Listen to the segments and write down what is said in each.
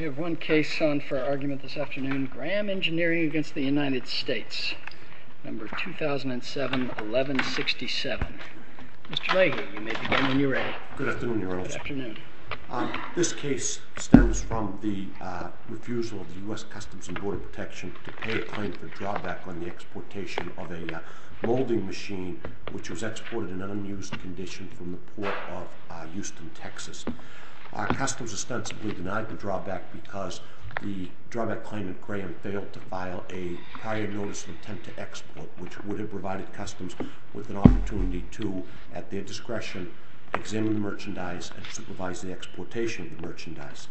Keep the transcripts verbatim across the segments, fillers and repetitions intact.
have one case on for argument this afternoon, Graham Engineering against the United States, number two thousand seven, eleven sixty-seven. Mister Leahy, you may begin when you're ready. Good afternoon, Your Honor. Good afternoon. Um, this case stems from the uh, refusal of the U S Customs and Border Protection to pay a claim for drawback on the exportation of a uh, molding machine which was exported in an unused condition from the port of uh, Houston, Texas. Uh, Customs ostensibly denied the drawback because the drawback claimant, Graham, failed to file a prior notice of intent to export, which would have provided Customs with an opportunity to, at their discretion, examine the merchandise and supervise the exportation of the merchandise.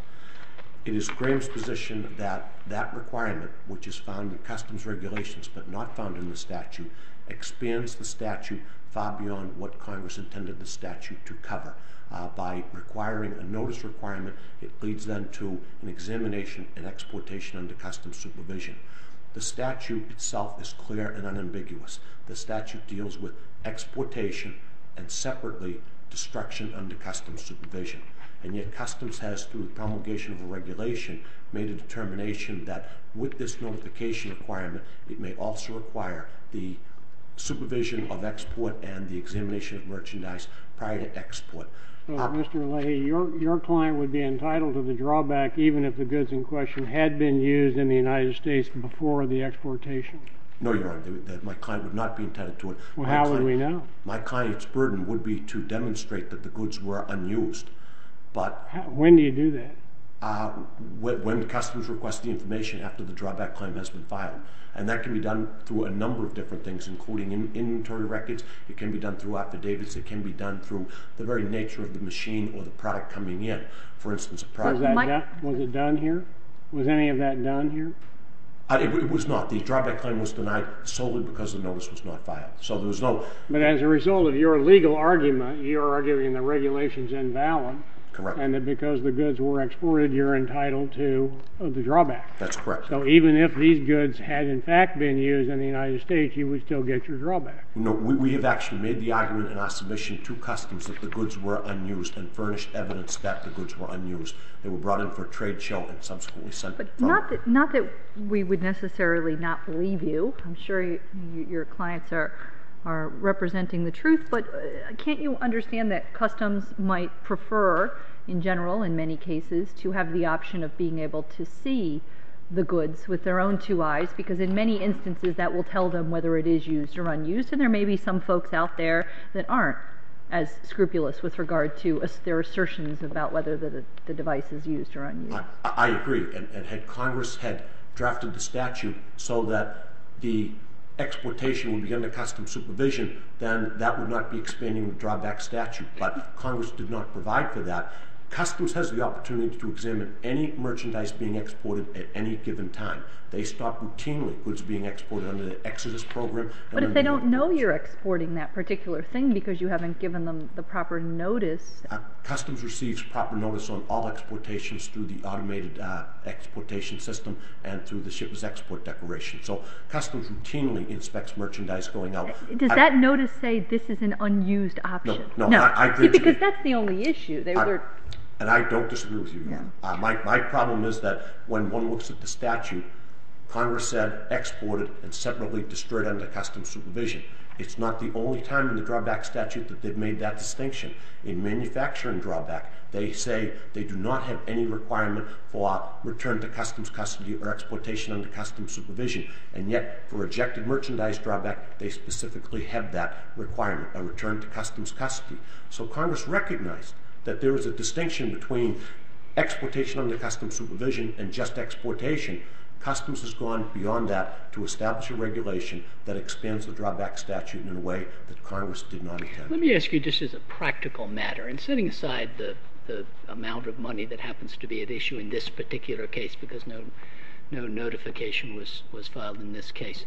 It is Graham's position that that requirement, which is found in Customs regulations but not found in the statute, expands the statute far beyond what Congress intended the statute to cover. Uh, by requiring a notice requirement, it leads then to an examination and exportation under Customs supervision. The statute itself is clear and unambiguous. The statute deals with exportation and separately destruction under Customs supervision. And yet Customs has, through the promulgation of a regulation, made a determination that with this notification requirement, it may also require the supervision of export and the examination of merchandise prior to export. So, uh, Mister Leahy, your, your client would be entitled to the drawback even if the goods in question had been used in the United States before the exportation? No, Your Honor, that my client would not be entitled to it. Well, my how client, would we know? My client's burden would be to demonstrate that the goods were unused. But how, when do you do that? Uh, when, when Customs requests the information after the drawback claim has been filed. And that can be done through a number of different things, including in, inventory records. It can be done through affidavits. It can be done through the very nature of the machine or the product coming in. For instance, a product... Was, that done, was it done here? Was any of that done here? Uh, it, it was not. The drawback claim was denied solely because the notice was not filed. So there was no... But as a result of your legal argument, you're arguing the regulation's invalid. Correct. And that because the goods were exported, you're entitled to uh, the drawback. That's correct. So even if these goods had in fact been used in the United States, you would still get your drawback. No, we, we have actually made the argument in our submission to Customs that the goods were unused and furnished evidence that the goods were unused. They were brought in for a trade show and subsequently sent. But from not that, not that we would necessarily not believe you. I'm sure you, you, your clients are are representing the truth, but uh, can't you understand that Customs might prefer, in general, in many cases, to have the option of being able to see the goods with their own two eyes, because in many instances that will tell them whether it is used or unused, and there may be some folks out there that aren't as scrupulous with regard to uh, their assertions about whether the, the device is used or unused. I, I agree, and, and had Congress had drafted the statute so that the exportation would be under Customs supervision, then that would not be expanding the drawback statute. But Congress did not provide for that. Customs has the opportunity to examine any merchandise being exported at any given time. They stop routinely goods being exported under the Exodus program. But if they don't know you're exporting that particular thing because you haven't given them the proper notice... Uh, Customs receives proper notice on all exportations through the automated uh, exportation system and through the shipper's export declaration. So Customs routinely inspects merchandise going out. Does I, that notice say this is an unused option? No, no, no. I, I agree. See, because that's the only issue. They I, were... And I don't disagree with you. Yeah. Uh, my, my problem is that when one looks at the statute, Congress said exported and separately destroyed under Customs supervision. It's not the only time in the drawback statute that they've made that distinction. In manufacturing drawback, they say they do not have any requirement for return to Customs custody or exportation under Customs supervision. And yet, for rejected merchandise drawback, they specifically have that requirement, a return to Customs custody. So Congress recognized that there is a distinction between exportation under Customs supervision and just exportation. Customs has gone beyond that to establish a regulation that expands the drawback statute in a way that Congress did not intend. Let me ask you just as a practical matter, and setting aside the, the amount of money that happens to be at issue in this particular case because no, no notification was, was filed in this case,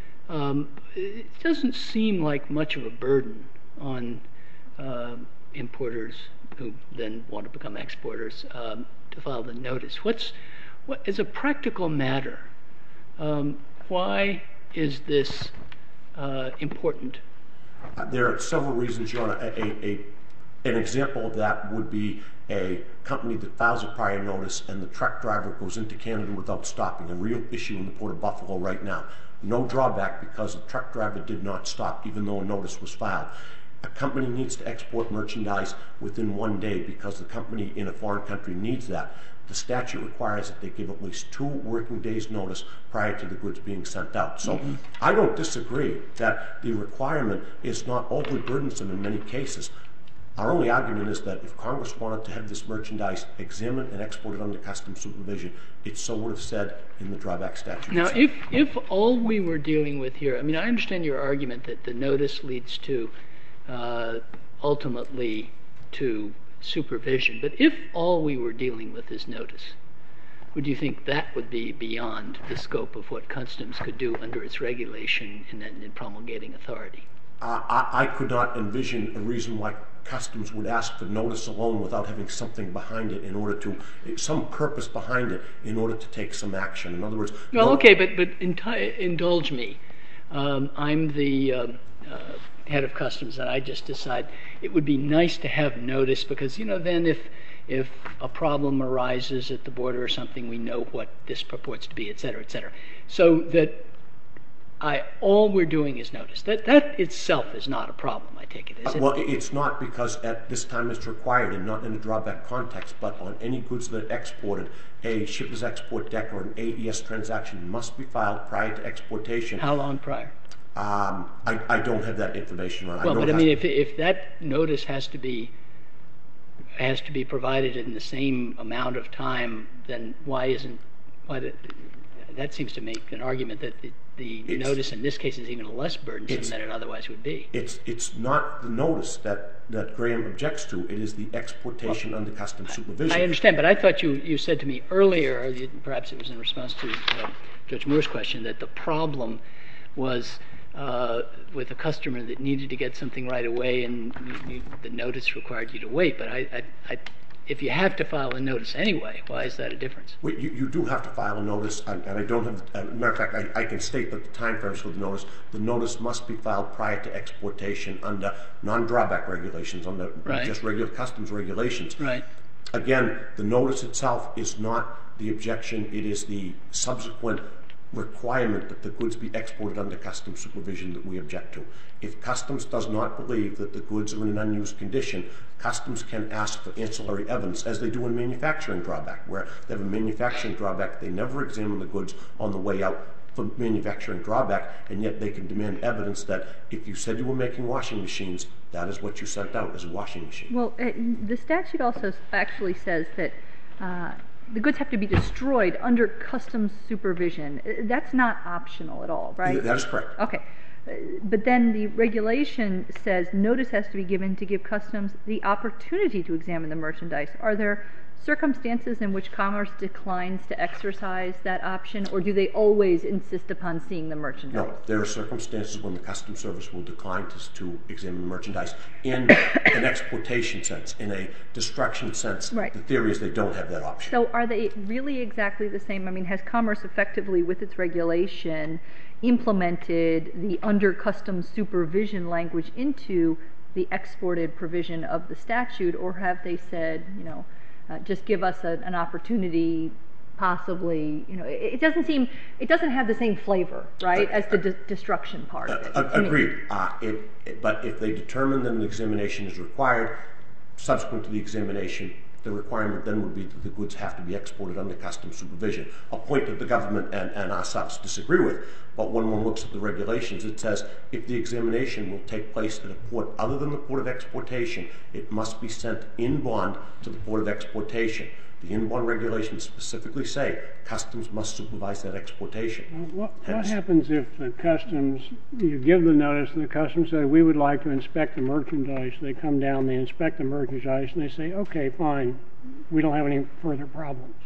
um, it doesn't seem like much of a burden on uh, importers who then want to become exporters um, to file the notice. What's what, as a practical matter, um, why is this uh, important? Uh, there are several reasons, Your Honor. A, a, An example of that would be a company that files a prior notice and the truck driver goes into Canada without stopping, a real issue in the Port of Buffalo right now. No drawback because the truck driver did not stop, even though a notice was filed. A company needs to export merchandise within one day because the company in a foreign country needs that. The statute requires that they give at least two working days' notice prior to the goods being sent out. So mm-hmm. I don't disagree that the requirement is not overly burdensome in many cases. Our only argument is that if Congress wanted to have this merchandise examined and exported under customs supervision, it so would have said in the drawback statute. Now, if, if all we were dealing with here, I mean, I understand your argument that the notice leads to uh, ultimately to supervision, but if all we were dealing with is notice, would you think that would be beyond the scope of what customs could do under its regulation and in promulgating authority? Uh, I, I could not envision a reason why customs would ask for notice alone without having something behind it in order to, some purpose behind it in order to take some action. In other words... Well, no, okay, but, but enti- indulge me. Um, I'm the uh, uh, head of customs and I just decide it would be nice to have notice because, you know, then if if a problem arises at the border or something, we know what this purports to be, et cetera, et cetera. So that I, all we're doing is notice. That that itself is not a problem, I take it, is it? Uh, well, it's not because at this time it's required and not in a drawback context, but on any goods that are exported, a shipper's export deck or an A E S transaction must be filed prior to exportation. How long prior? Um, I, I don't have that information on. Well, I but I mean, if if that notice has to be has to be provided in the same amount of time, then why isn't why the, that seems to make an argument that the, the notice in this case is even less burdensome than it otherwise would be. It's it's not the notice that, that Graham objects to. It is the exportation well, under customs supervision. I understand, but I thought you, you said to me earlier, or you, perhaps it was in response to uh, Judge Moore's question, that the problem was uh, with a customer that needed to get something right away and you, you, the notice required you to wait. But I, I, I if you have to file a notice anyway, why is that a difference? Well, you, you do have to file a notice, and, and I don't have, as a matter of fact, I, I can state that the time frames for the notice, the notice must be filed prior to exportation under non-drawback regulations, under right. just regular customs regulations. Right. Again, the notice itself is not the objection, it is the subsequent requirement that the goods be exported under customs supervision that we object to. If customs does not believe that the goods are in an unused condition, customs can ask for ancillary evidence, as they do in manufacturing drawback, where they have a manufacturing drawback, they never examine the goods on the way out for manufacturing drawback, and yet they can demand evidence that if you said you were making washing machines, that is what you sent out as a washing machine. Well, uh, the statute also actually says that uh, the goods have to be destroyed under customs supervision. That's not optional at all, right? That is correct. Okay. But then the regulation says notice has to be given to give customs the opportunity to examine the merchandise. Are there circumstances in which Commerce declines to exercise that option, or do they always insist upon seeing the merchandise? No, there are circumstances when the Customs Service will decline to, to examine the merchandise in an exportation sense, in a destruction sense. Right. The theory is they don't have that option. So are they really exactly the same? I mean, has Commerce effectively, with its regulation, implemented the under customs supervision language into the exported provision of the statute, or have they said, you know, uh, just give us a, an opportunity, possibly, you know, it, it doesn't seem, it doesn't have the same flavor, right, uh, as the de- destruction part of it. Uh, agreed. Uh, it, it, but if they determine that an examination is required, subsequent to the examination, the requirement then would be that the goods have to be exported under customs supervision, a point that the government and, and ourselves disagree with. But when one looks at the regulations, it says if the examination will take place at a port other than the port of exportation, it must be sent in bond to the port of exportation. The in-bond regulations specifically say customs must supervise that exportation. What, what happens if the customs, you give the notice and the customs say, we would like to inspect the merchandise. They come down, they inspect the merchandise, and they say, okay, fine, we don't have any further problems.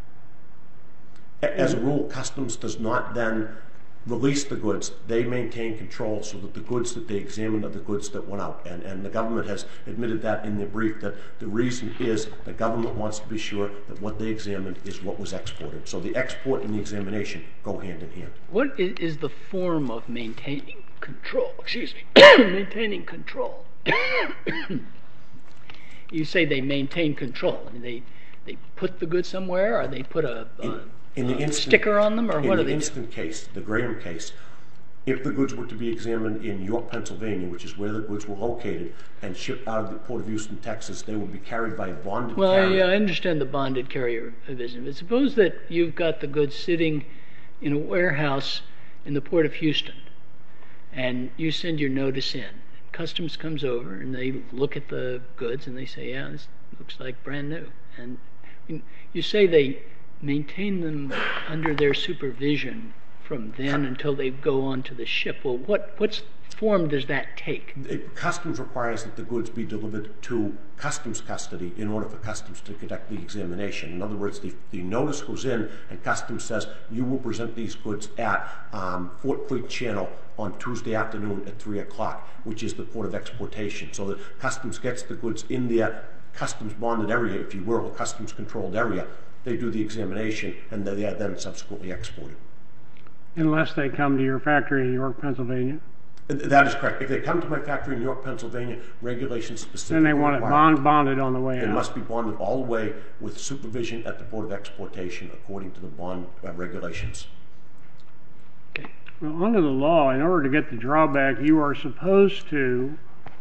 As a rule, customs does not then release the goods. They maintain control so that the goods that they examine are the goods that went out. And, and the government has admitted that in their brief, that the reason is the government wants to be sure that what they examined is what was exported. So the export and the examination go hand in hand. What is, is the form of maintaining control? Excuse me. Maintaining control. you say they maintain control. I mean, they they put the goods somewhere, or they put a, a, in, in the a instant, sticker on them, or what in do the they instant do? case, the Graham case, if the goods were to be examined in York, Pennsylvania, which is where the goods were located, and shipped out of the Port of Houston, Texas, they would be carried by a bonded Well, carrier. I, I understand the bonded carrier provision, but suppose that you've got the goods sitting in a warehouse in the Port of Houston, and you send your notice in. Customs comes over, and they look at the goods, and they say, yeah, this looks like brand new. And you say they maintain them under their supervision from then until they go on to the ship. Well, what what form does that take? It, customs requires that the goods be delivered to customs custody in order for customs to conduct the examination. In other words, the, the notice goes in, and customs says, you will present these goods at um, Fort Fleet Channel on Tuesday afternoon at three o'clock, which is the port of exportation. So that customs gets the goods in their customs bonded area, if you will, a customs controlled area. They do the examination, and they are then subsequently exported. Unless they come to your factory in York, Pennsylvania. That is correct. If they come to my factory in York, Pennsylvania, regulations specifically Then they want it bond, bonded on the way It out. must be bonded all the way with supervision at the port of exportation according to the bond uh, regulations. Okay. Well, under the law, in order to get the drawback, you are supposed to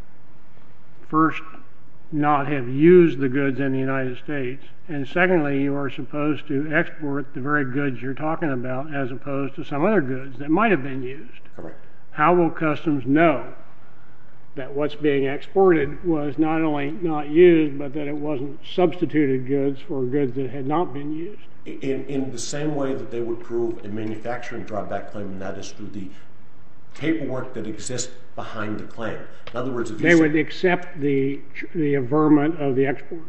first not have used the goods in the United States, and secondly, you are supposed to export the very goods you're talking about as opposed to some other goods that might have been used. Correct. How will customs know that what's being exported was not only not used, but that it wasn't substituted goods for goods that had not been used? In, in the same way that they would prove a manufacturing drawback claim, and that is through the paperwork that exists behind the claim. In other words, if you They say, would accept the the averment of the exporter.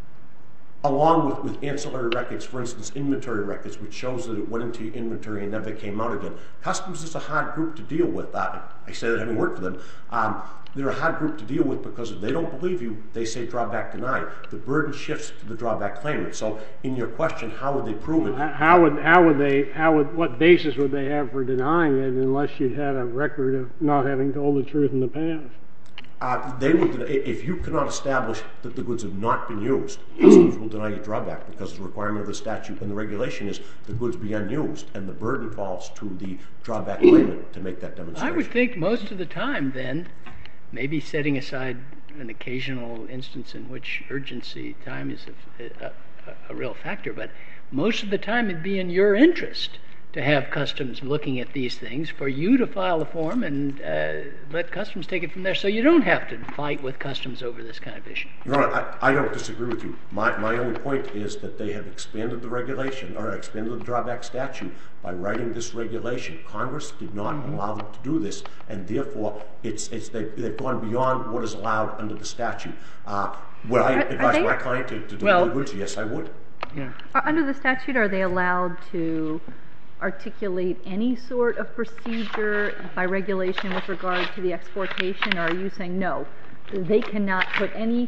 along with, with ancillary records, for instance, inventory records, which shows that it went into your inventory and never came out again. Customs is a hard group to deal with. Uh, I say that having worked for them. Um, they're a hard group to deal with because if they don't believe you, they say drawback denied. The burden shifts to the drawback claimant. So, in your question, how would they prove it? How would how would they how would what basis would they have for denying it unless you'd had a record of not having told the truth in the past? Uh, they would, if you cannot establish that the goods have not been used, customs will deny you drawback because the requirement of the statute and the regulation is the goods be unused, and the burden falls to the drawback claimant to make that demonstration. I would think most of the time, then, maybe setting aside an occasional instance in which urgency time is a, a, a real factor, but most of the time it'd be in your interest to have customs looking at these things, for you to file the form and uh, let customs take it from there, so you don't have to fight with customs over this kind of issue. Your Honor, I, I don't disagree with you. My, my only point is that they have expanded the regulation, or expanded the drawback statute by writing this regulation. Congress did not mm-hmm. allow them to do this, and therefore it's, it's, they, they've gone beyond what is allowed under the statute. Uh, would I Are- are advise they- my client to, to deliver Well- the goods? Yes, I would. Yeah. Are- Under the statute, are they allowed to articulate any sort of procedure by regulation with regard to the exportation, or are you saying no, they cannot put any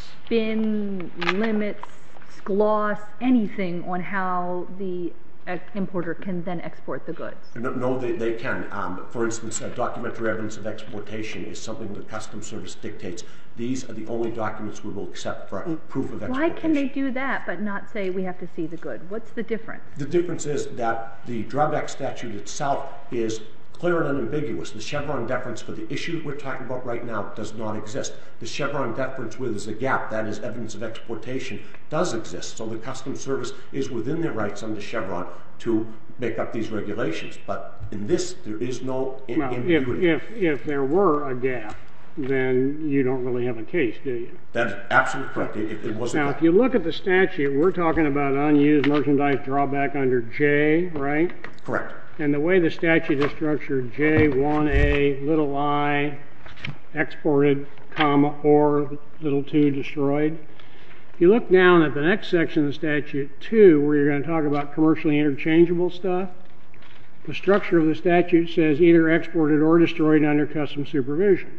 spin, limits, gloss, anything on how the uh, importer can then export the goods? No, no they, they can. Um, for instance, uh, documentary evidence of exportation is something the Customs Service dictates. These are the only documents we will accept for proof of exportation. Why can they do that but not say we have to see the good? What's the difference? The difference is that the drawback statute itself is clear and unambiguous. The Chevron deference for the issue that we're talking about right now does not exist. The Chevron deference where there's a gap, that is evidence of exportation, does exist. So the Customs Service is within their rights under Chevron to make up these regulations. But in this, there is no in- Well, if, ambiguity. if if there were a gap, then you don't really have a case, do you? That is absolutely correct. It, it wasn't Now, that. if you look at the statute, we're talking about unused merchandise drawback under J, right? Correct. And the way the statute is structured, J one A, little I, exported, comma, or little two, destroyed. If you look down at the next section of the statute, two, where you're going to talk about commercially interchangeable stuff, the structure of the statute says either exported or destroyed under customs supervision.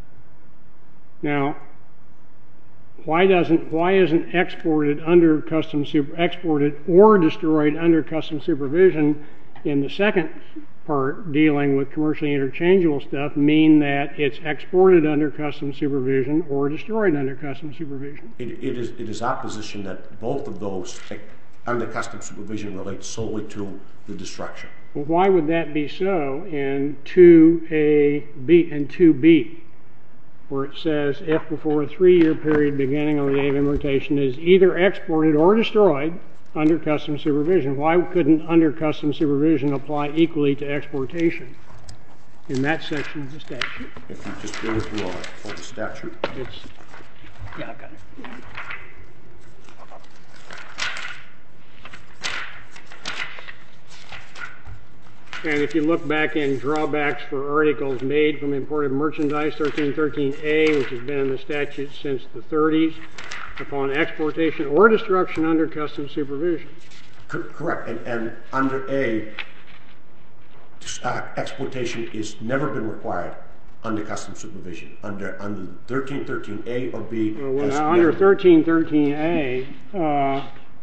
Now, why doesn't why isn't exported under customs super, exported or destroyed under customs supervision in the second part dealing with commercially interchangeable stuff mean that it's exported under customs supervision or destroyed under customs supervision? It, it is it is our position that both of those under customs supervision relate solely to the destruction. Well, why would that be so in two A B and two B, where it says if before a three-year period beginning on the day of importation is either exported or destroyed under customs supervision? Why couldn't under customs supervision apply equally to exportation in that section of the statute? If you just go through all all the statute. It's, Yeah, I've got it. and if you look back in drawbacks for articles made from imported merchandise, thirteen thirteen A, which has been in the statute since the thirties, upon exportation or destruction under customs supervision. Co- correct. And, and under A, uh, exportation has never been required under customs supervision. Under under thirteen thirteen A or B. Well, well, has now, never- under thirteen thirteen A, uh,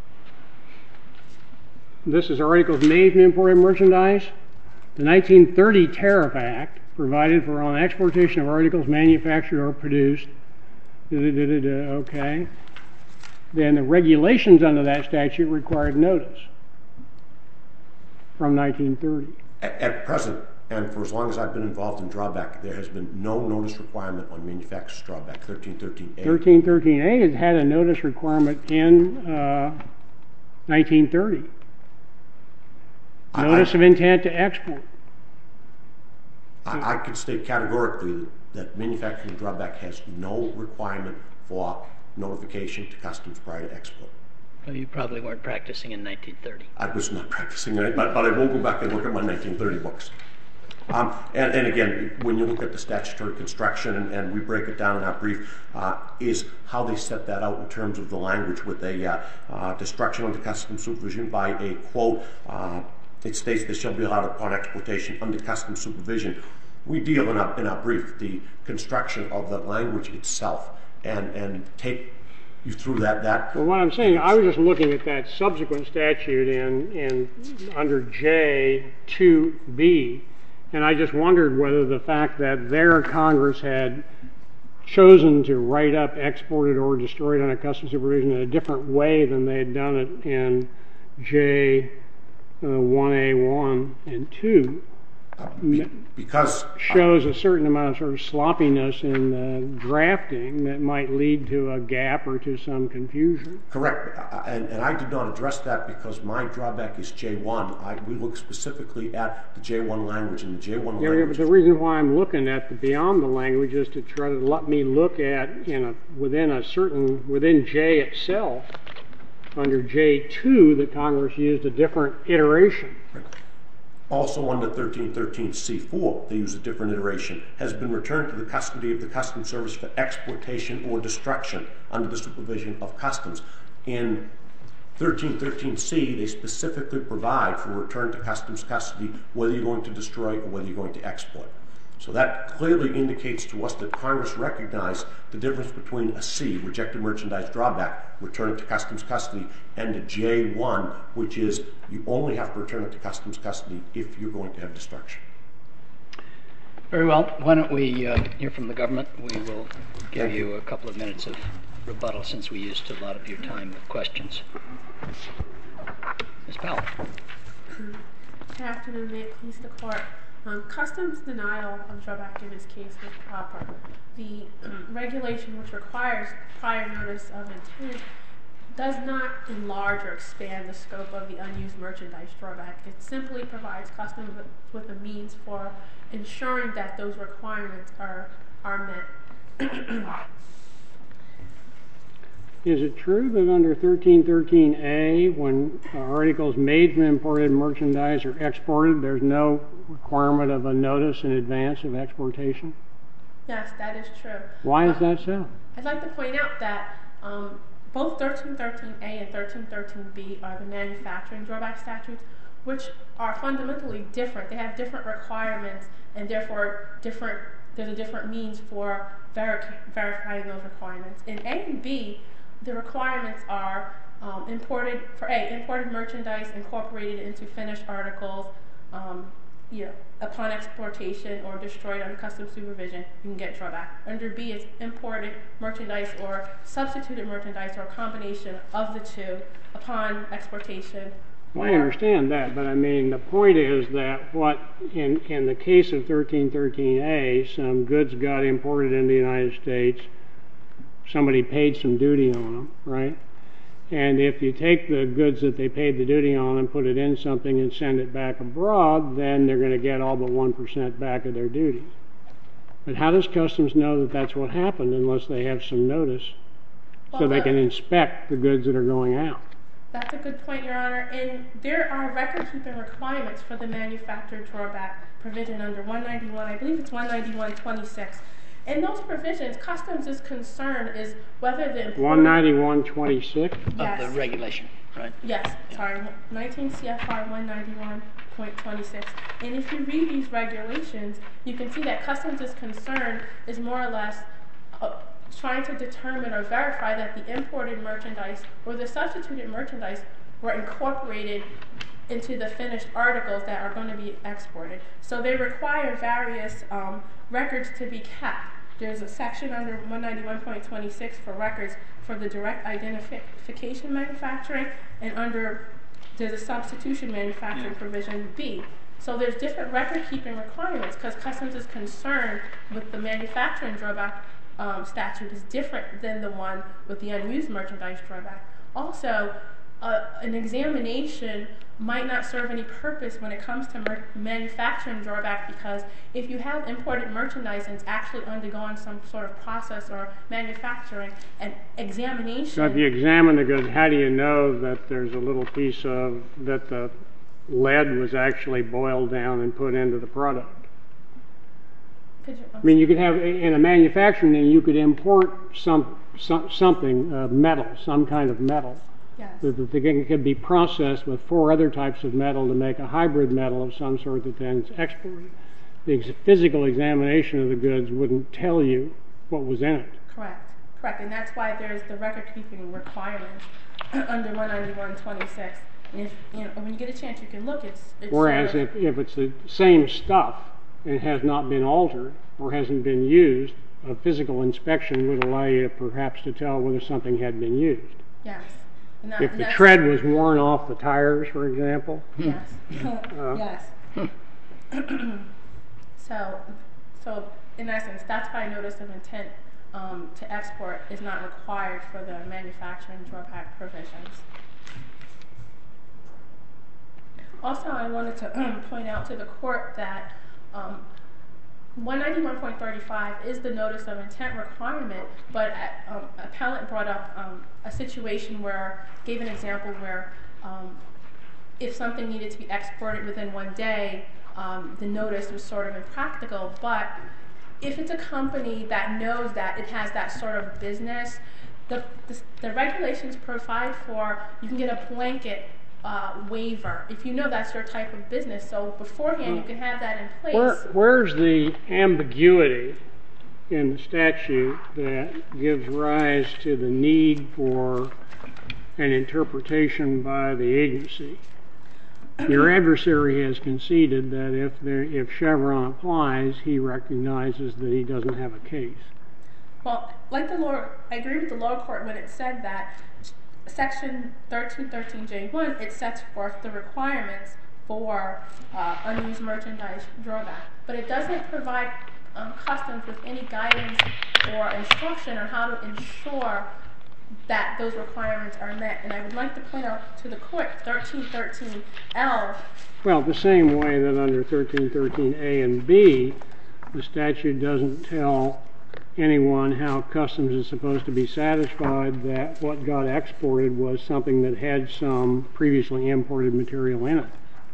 this is articles made from imported merchandise. The nineteen thirty Tariff Act provided for on exportation of articles manufactured or produced. Da, da, da, da, da, okay. Then the regulations under that statute required notice from nineteen thirty. At, at present, and for as long as I've been involved in drawback, there has been no notice requirement on manufacturer's drawback. thirteen thirteen A. thirteen thirteen A has had a notice requirement in uh, nineteen thirty. Notice I, of intent to export. I, I could state categorically that manufacturing drawback has no requirement for notification to customs prior to export. Well, you probably weren't practicing in nineteen thirty. I was not practicing it, but, but I will go back and look at my nineteen thirty books. Um, and, and again, when you look at the statutory construction, and, and we break it down in our brief, uh, is how they set that out in terms of the language with a uh, uh, destruction under customs supervision by a quote. Uh, it states they shall be allowed upon exportation under customs supervision. We deal in our, in our brief the construction of the language itself and, and take you through that. that. Well, what I'm saying, I was just looking at that subsequent statute in, in under J two B, and I just wondered whether the fact that their Congress had chosen to write up exported or destroyed under customs supervision in a different way than they had done it in J one A one and two, Uh, be, because shows a certain amount of sort of sloppiness in the drafting that might lead to a gap or to some confusion. Correct, uh, and, and I did not address that because my drawback is J one. I, we look specifically at the J one language, and the J one Yeah, language. but the reason why I'm looking at the beyond the language is to try to let me look at in a within a certain within J itself. Under J two, the Congress used a different iteration. Also under thirteen thirteen C four, they use a different iteration, has been returned to the custody of the Customs Service for exportation or destruction under the supervision of Customs. In thirteen thirteen C, they specifically provide for return to Customs custody whether you're going to destroy or whether you're going to export. So that clearly indicates to us that Congress recognized the difference between a C, rejected merchandise drawback, return it to Customs custody, and a J one, which is you only have to return it to Customs custody if you're going to have destruction. Very well. Why don't we uh, hear from the government? We will give you a couple of minutes of rebuttal since we used a lot of your time with questions. Miz Powell. Good afternoon. May it please the Court. Um, Customs denial of drawback in this case was proper. The um, regulation which requires prior notice of intent does not enlarge or expand the scope of the unused merchandise drawback. It simply provides Customs with a means for ensuring that those requirements are, are met. Is it true that under thirteen thirteen A, when uh, articles made from imported merchandise are exported, there's no requirement of a notice in advance of exportation? Yes, that is true. Why is uh, that so? I'd like to point out that um, both thirteen thirteen A and thirteen thirteen B are the manufacturing drawback statutes, which are fundamentally different. They have different requirements, and therefore different. There's a different means for veri- verifying those requirements. In A and B, the requirements are um, imported for A, imported merchandise incorporated into finished articles, um, you know, upon exportation or destroyed under customs supervision, you can get drawback. Under B, it's imported merchandise or substituted merchandise or a combination of the two upon exportation. Well, I understand that, but I mean, the point is that what, in, in the case of thirteen thirteen A, some goods got imported into the United States, somebody paid some duty on them, right? And if you take the goods that they paid the duty on and put it in something and send it back abroad, then they're going to get all but one percent back of their duty. But how does customs know that that's what happened unless they have some notice Well, so they uh, can inspect the goods that are going out? That's a good point, Your Honor. And there are record-keeping requirements for the manufacturer drawback provision under one ninety-one. I believe it's one ninety-one twenty-six. In those provisions, customs' concern is whether the importer... one ninety-one twenty-six? Yes. Of the regulation, right? Yes, sorry, nineteen C F R one ninety-one point twenty-six. And if you read these regulations, you can see that customs' concern is more or less uh, trying to determine or verify that the imported merchandise or the substituted merchandise were incorporated into the finished articles that are going to be exported. So they require various um, records to be kept. There's a section under one ninety-one point twenty-six for records for the direct identification manufacturing, and under there's a substitution manufacturing yeah. provision B. So there's different record-keeping requirements because customs is concerned with the manufacturing drawback um, statute is different than the one with the unused merchandise drawback. Also, uh, an examination might not serve any purpose when it comes to mer- manufacturing drawback, because if you have imported merchandise and it's actually undergone some sort of process or manufacturing, an examination... So if you examine the goods, how do you know that there's a little piece of, that the lead was actually boiled down and put into the product? Could you, I mean, you could have, in a manufacturing thing, you could import some, some something, uh, metal, some kind of metal. Yes. That the thing could be processed with four other types of metal to make a hybrid metal of some sort that then is exported. The ex- physical examination of the goods wouldn't tell you what was in it. Correct, correct, and that's why there's the record-keeping requirements under one ninety-one twenty-six. And if, you know, when you get a chance, you can look. It's, it's Whereas sort of, if, if it's the same stuff and has not been altered or hasn't been used, a physical inspection would allow you perhaps to tell whether something had been used. yes. And that, If and the that's- tread was worn off the tires, for example. Yes. Uh, yes. so, so in essence, that's why notice of intent um, to export is not required for the manufacturing drawback provisions. Also, I wanted to point out to the court that um, one ninety-one point thirty-five is the notice of intent requirement, but um, appellant brought up um, a situation where, gave an example where um, if something needed to be exported within one day, um, the notice was sort of impractical. But if it's a company that knows that it has that sort of business, the, the, the regulations provide for, you can get a blanket Uh, waiver if you know that's your type of business. So beforehand, you can have that in place. Where, where's the ambiguity in the statute that gives rise to the need for an interpretation by the agency? Your adversary has conceded that if there, if Chevron applies, he recognizes that he doesn't have a case. Well, like the lower, I agree with the lower court when it said that Section thirteen thirteen J one, it sets forth the requirements for uh, unused merchandise drawback, but it doesn't provide um, customs with any guidance or instruction on how to ensure that those requirements are met. And I would like to point out to the court thirteen thirteen L. Well, the same way that under thirteen thirteen A and B, the statute doesn't tell anyone how customs is supposed to be satisfied that what got exported was something that had some previously imported material in it.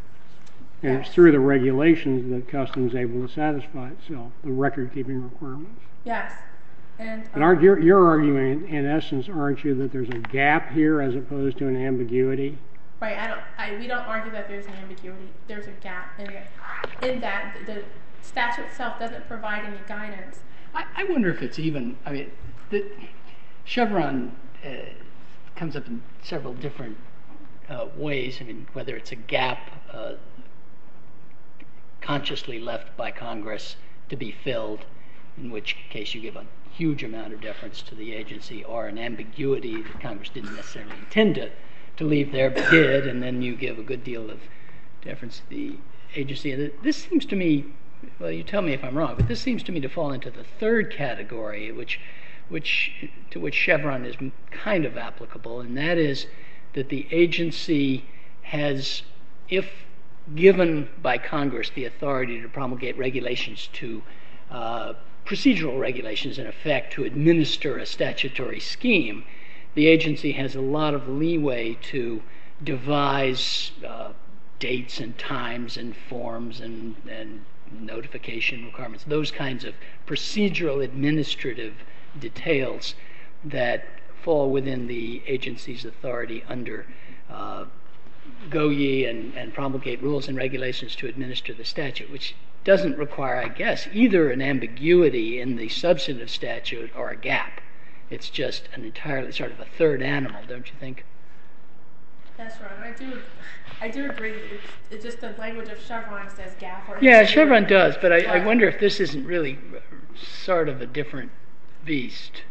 And Yes. it's through the regulations that customs is able to satisfy itself, the record-keeping requirements. Yes. And, um, And aren't, you're, you're arguing, in essence, aren't you, that there's a gap here as opposed to an ambiguity? Right, I don't, I, we don't argue that there's an ambiguity. There's a gap in, in that the, the statute itself doesn't provide any guidance. I, I wonder if it's even, I mean, the Chevron uh, comes up in several different uh, ways. I mean, whether it's a gap, uh, consciously left by Congress to be filled, in which case you give a huge amount of deference to the agency, or an ambiguity that Congress didn't necessarily intend to, to leave there but did, and then you give a good deal of deference to the agency. And this seems to me, well, you tell me if I'm wrong, but this seems to me to fall into the third category, which, which to which Chevron is kind of applicable, and that is that the agency has, if given by Congress the authority to promulgate regulations to uh, procedural regulations, in effect, to administer a statutory scheme, the agency has a lot of leeway to devise uh, dates and times and forms and, and notification requirements, those kinds of procedural administrative details that fall within the agency's authority under uh, go ye and, and promulgate rules and regulations to administer the statute, which doesn't require, I guess, either an ambiguity in the substantive statute or a gap. It's just an entirely sort of a third animal, don't you think? That's right. I do, I do agree. It's, it's just the language of Chevron says gap. Or yeah, Chevron does, but I, I wonder if this isn't really sort of a different beast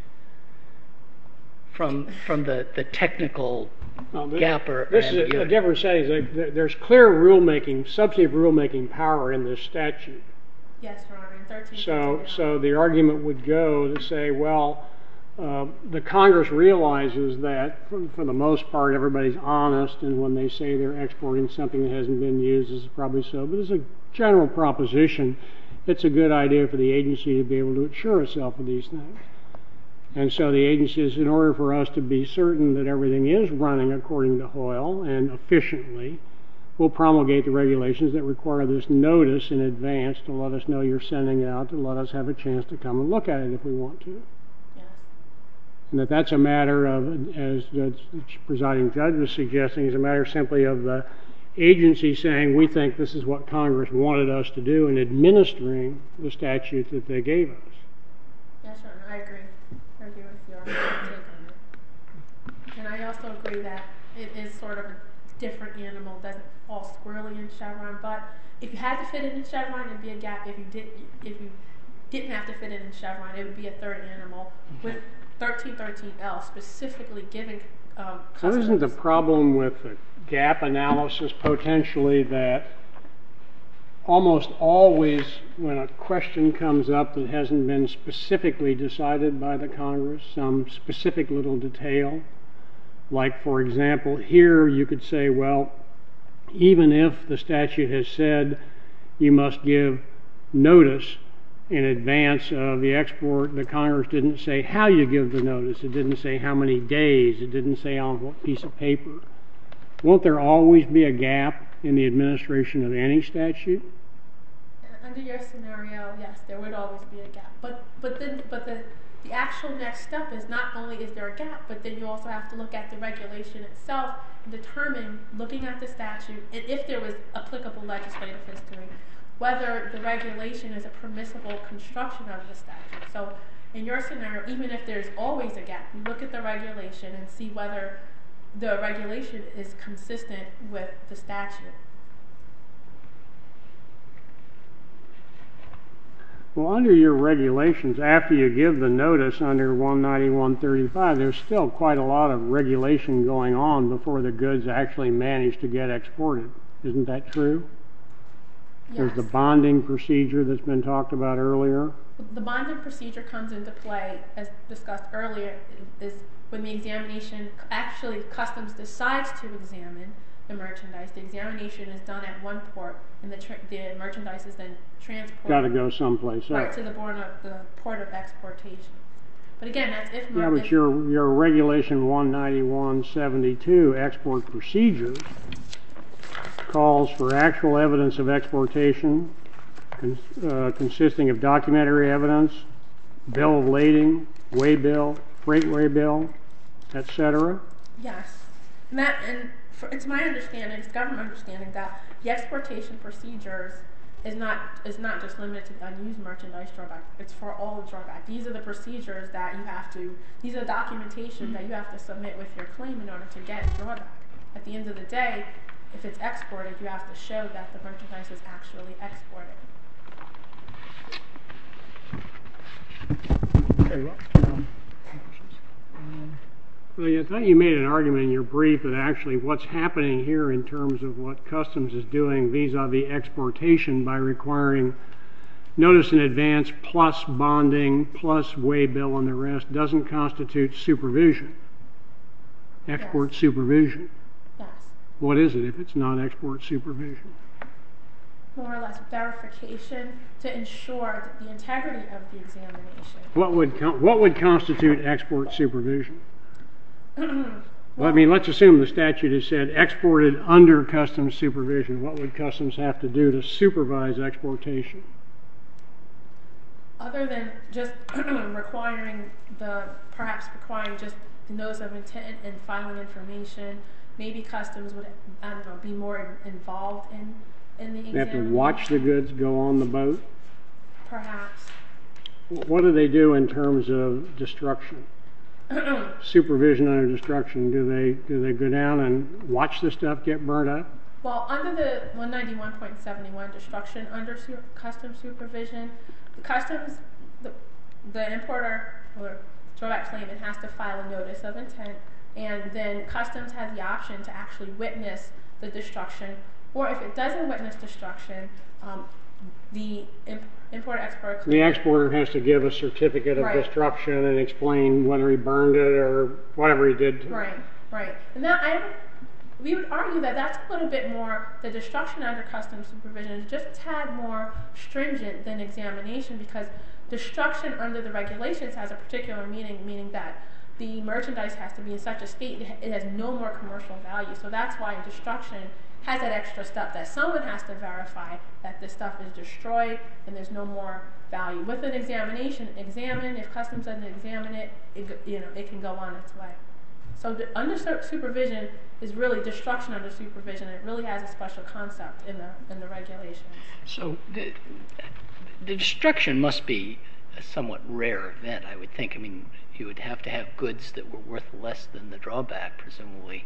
from from the, the technical well, this, gap or this ambiguity. is a, a different setting. There's clear rulemaking, substantive rulemaking power in this statute. Yes, Your Honor, in thirteen. So, so the argument would go to say, well, uh, the Congress realizes that, for, for the most part, everybody's honest, and when they say they're exporting something that hasn't been used, this is probably so. But as a general proposition, it's a good idea for the agency to be able to assure itself of these things. And so the agency is, in order for us to be certain that everything is running according to Hoyle and efficiently, will promulgate the regulations that require this notice in advance to let us know you're sending it out, to let us have a chance to come and look at it if we want to. Yes. And that that's a matter of, as the presiding judge was suggesting, is a matter simply of the agency saying, we think this is what Congress wanted us to do in administering the statute that they gave us. Yes, Your Honor, I agree. I agree with your take on it. And I also agree that it is sort of a different animal, doesn't fall squarely in Chevron, but if you had to fit it in Chevron, it'd be a gap. If you did, if you didn't have to fit it in Chevron, it would be a third animal with thirteen thirteen L specifically giving um, So isn't the problem with the gap analysis potentially that almost always when a question comes up that hasn't been specifically decided by the Congress, some specific little detail, like, for example, here you could say, well, even if the statute has said you must give notice in advance of the export, the Congress didn't say how you give the notice. It didn't say how many days. It didn't say on what piece of paper. Won't there always be a gap in the administration of any statute? Under your scenario, yes, there would always be a gap. But but then but the the actual next step is not only is there a gap, but then you also have to look at the regulation itself and determine, looking at the statute, and if there was applicable legislative history, whether the regulation is a permissible construction of the statute. So in your scenario, even if there's always a gap, you look at the regulation and see whether the regulation is consistent with the statute. Well, under your regulations, after you give the notice under one ninety-one thirty-five, there's still quite a lot of regulation going on before the goods actually manage to get exported. Isn't that true? Yes. There's the bonding procedure that's been talked about earlier. The bonding procedure comes into play, as discussed earlier, is when the examination, actually Customs decides to examine the merchandise. The examination is done at one port, and the, tra the merchandise is then transported. Got to go someplace right else. to the, born of, the port of exportation. But again, that's if Yeah, but if, your your regulation one ninety-one seventy-two export procedures calls for actual evidence of exportation, cons uh, consisting of documentary evidence, bill of lading, waybill, freight waybill, et cetera. Yes, and that and for, it's my understanding, it's government understanding that the exportation procedures is not is not just limited to the unused merchandise drawback. It's for all the drawback. These are the procedures that you have to. These are the documentation that you have to submit with your claim in order to get drawback. At the end of the day, if it's exported, you have to show that the merchandise is actually exported. Very well. Well, I thought you made an argument in your brief that actually what's happening here in terms of what Customs is doing vis-a-vis exportation by requiring notice in advance plus bonding plus waybill and the rest doesn't constitute supervision, export Yes. supervision. Yes. What is it if it's not export supervision? More or less verification to ensure the integrity of the examination. What would con- what would constitute export supervision? Well, I mean, let's assume the statute has said exported under Customs supervision. What would Customs have to do to supervise exportation? Other than just requiring the, perhaps requiring just the notice of intent and filing information, maybe Customs would, I don't know, be more involved in, in the They have to examination. watch the goods go on the boat. Perhaps. What do they do in terms of destruction? Supervision under destruction. Do they do they go down and watch the stuff get burnt up? Well, under the one ninety-one point seventy-one, destruction under su- Customs supervision, the Customs, the, the importer or drawback claimant has to file a notice of intent, and then Customs has the option to actually witness the destruction, or if it doesn't witness destruction, um, the imp- import-export The exporter has to give a certificate of Right. destruction and explain whether he burned it or whatever he did to it. Right, right. And that I would, we would argue that that's a little bit more, the destruction under Customs supervision is just a tad more stringent than examination, because destruction under the regulations has a particular meaning, meaning that the merchandise has to be in such a state it has no more commercial value. So that's why destruction has that extra step that someone has to verify that this stuff is destroyed and there's no more value. With an examination, examine, if Customs doesn't examine it, it go- you know, it can go on its way. So the, under su- supervision is really destruction under supervision. It really has a special concept in the in the regulations. So the, the destruction must be a somewhat rare event, I would think. I mean, you would have to have goods that were worth less than the drawback, presumably.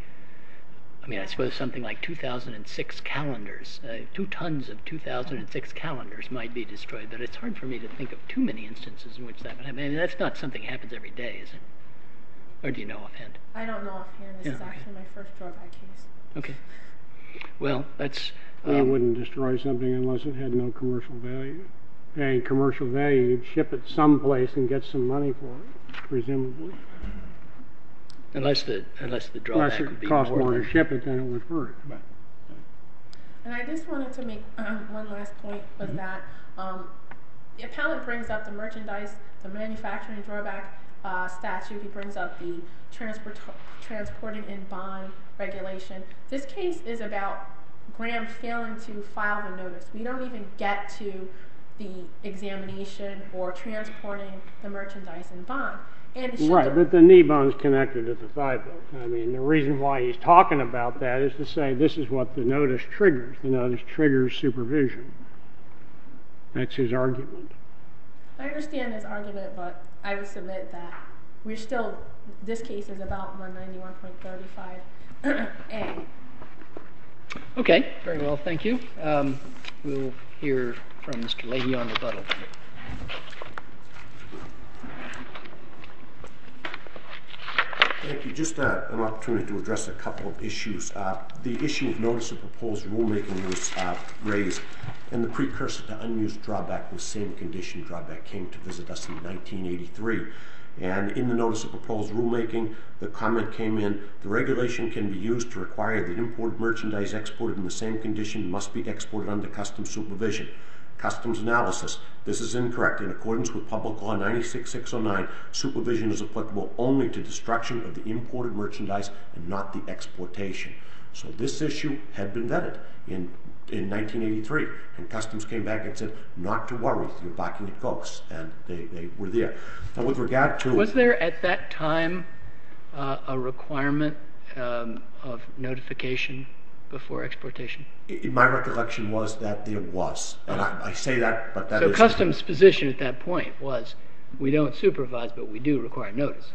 I mean, I suppose something like two thousand six calendars, uh, two tons of two thousand six calendars might be destroyed, but it's hard for me to think of too many instances in which that would happen. I mean, that's not something that happens every day, is it? Or do you know offhand? I don't know offhand. This Yeah, is okay. actually my first drawback case. Okay. Well, that's... You um, wouldn't destroy something unless it had no commercial value. And commercial value, you'd ship it someplace and get some money for it, presumably. Unless the unless the Unless drawback would it be costs more more than... to ship it than it would hurt. And I just wanted to make um, one last point was that um, the appellant brings up the merchandise, the manufacturing drawback uh, statute. He brings up the transport transporting in bond regulation. This case is about Graham failing to file the notice. We don't even get to the examination or transporting the merchandise in bond. And it should Right, have- but the knee bone's connected to the thigh bone. I mean, the reason why he's talking about that is to say this is what the notice triggers. The notice triggers supervision. That's his argument. I understand his argument, but I would submit that we're still, this case is about one ninety-one point thirty-five A. Okay, very well, thank you. Um, we'll hear from Mister Leahy on rebuttal. Thank you. Just uh, an opportunity to address a couple of issues. Uh, the issue of notice of proposed rulemaking was uh, raised, and the precursor to unused drawback was same condition drawback came to visit us in nineteen eighty-three. And in the notice of proposed rulemaking, the comment came in, the regulation can be used to require that imported merchandise exported in the same condition must be exported under customs supervision. Customs analysis. This is incorrect. In accordance with Public Law ninety-six six oh nine, supervision is applicable only to destruction of the imported merchandise and not the exportation. So this issue had been vetted in, in nineteen eighty-three, and Customs came back and said, not to worry, you're barking at ghosts, and they, they were there. Now with regard to... Was there at that time uh, a requirement um, of notification before exportation? I, my recollection was that there was, and I, I say that, but that So is... Customs' position at that point was, we don't supervise, but we do require notice.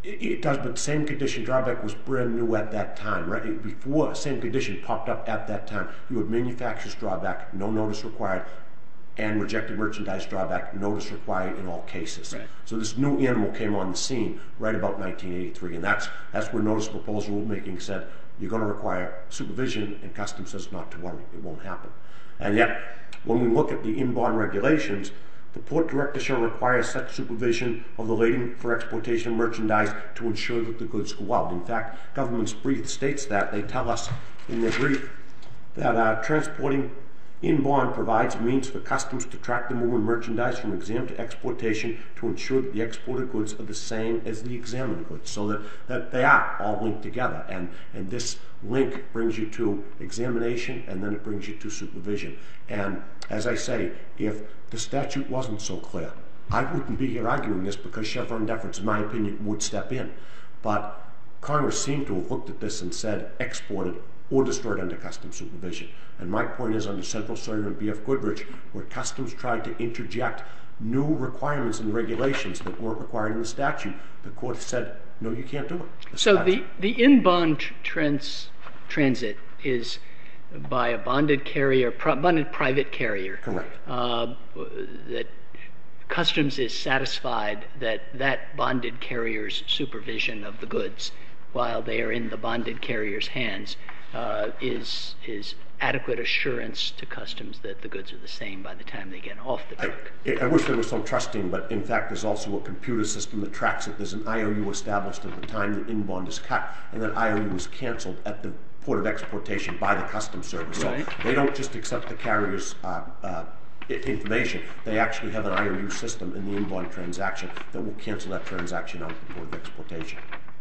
It, it does, but same condition drawback was brand new at that time, right? Before same condition popped up at that time, you had manufacturer's drawback, no notice required, and rejected merchandise drawback, notice required in all cases. Right. So this new animal came on the scene right about nineteen eighty-three, and that's that's where notice of proposal rulemaking said you're going to require supervision, and Customs says not to worry, it won't happen. And yet, when we look at the inbound regulations, the port director shall require such supervision of the lading for exportation of merchandise to ensure that the goods go out. In fact, government's brief states that. They tell us in their brief that uh, transporting inbound provides means for Customs to track the movement of merchandise from exam to exportation to ensure that the exported goods are the same as the examined goods, so that, that they are all linked together. And, and this link brings you to examination, and then it brings you to supervision. And as I say, if the statute wasn't so clear, I wouldn't be here arguing this, because Chevron deference, in my opinion, would step in. But Congress seemed to have looked at this and said exported or destroyed under Customs supervision. And my point is, under Central Sawyer and B F Goodrich, where Customs tried to interject new requirements and regulations that weren't required in the statute, the court said, no, you can't do it. The So statute. the, the in-bond tr- trans, transit is by a bonded carrier, pro, bonded private carrier. Correct. Uh, that Customs is satisfied that that bonded carrier's supervision of the goods while they are in the bonded carrier's hands uh, is is adequate assurance to Customs that the goods are the same by the time they get off the truck. I, I wish there was some trusting, but in fact there's also a computer system that tracks it. There's an I O U established at the time the in-bond is cut, and that I O U is canceled at the port of exportation by the Customs Service. Right. So they don't just accept the carrier's uh, uh, information. They actually have an I O U system in the in-bond transaction that will cancel that transaction out at the port of exportation.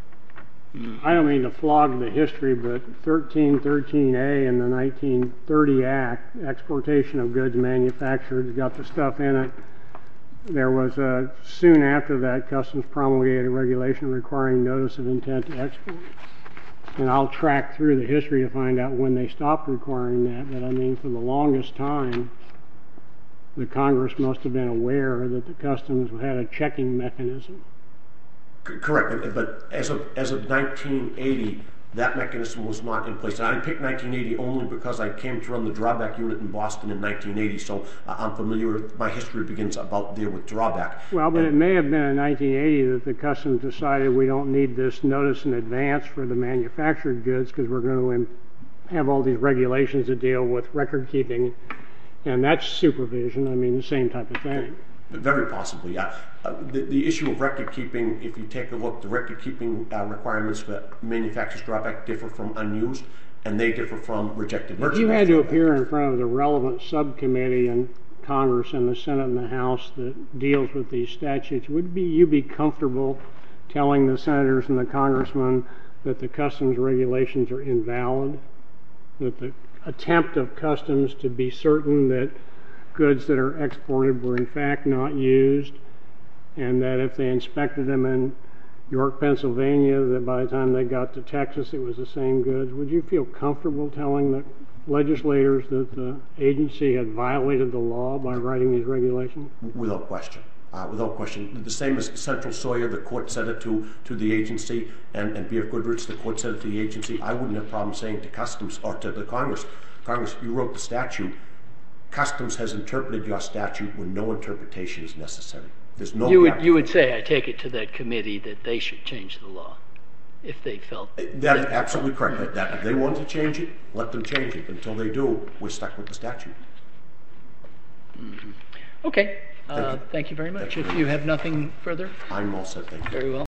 I don't mean to flog the history, but thirteen thirteen A in the nineteen thirty Act, exportation of goods manufactured, got the stuff in it. There was a, soon after that, Customs promulgated a regulation requiring notice of intent to export. And I'll track through the history to find out when they stopped requiring that, but I mean, for the longest time, the Congress must have been aware that the Customs had a checking mechanism. Correct, but as of as of nineteen eighty, that mechanism was not in place. And I picked nineteen eighty only because I came to run the drawback unit in Boston in nineteen eighty, so uh, I'm familiar with, my history begins about there with drawback. Well, but and, it may have been in nineteen eighty that the Customs decided we don't need this notice in advance for the manufactured goods because we're going to have all these regulations to deal with record keeping, and that's supervision. I mean, the same type of thing. Very possibly, yeah. Uh, the, the issue of record keeping, if you take a look, the record keeping uh, requirements for manufacturer's drawback differ from unused, and they differ from rejected merchandise. You had to drawback. appear in front of the relevant subcommittee in Congress and the Senate and the House that deals with these statutes. Would be you be comfortable telling the senators and the congressmen that the Customs regulations are invalid? That the attempt of Customs to be certain that goods that are exported were in fact not used, and that if they inspected them in York, Pennsylvania, that by the time they got to Texas it was the same goods? Would you feel comfortable telling the legislators that the agency had violated the law by writing these regulations? Without question. Uh, without question. The same as Central Sawyer, the court said it to, to the agency, and, and B F Goodrich, the court said it to the agency. I wouldn't have a problem saying to Customs, or to the Congress, Congress, you wrote the statute. Customs has interpreted your statute when no interpretation is necessary. There's no. You would you would say, I take it to that committee, that they should change the law if they felt that is absolutely correct. That, that if they want to change it, let them change it. Until they do, we're stuck with the statute. Mm-hmm. Okay. Uh, Thank you. thank you very much. Thank you. If you have nothing further, I'm all set. Thank you. very well.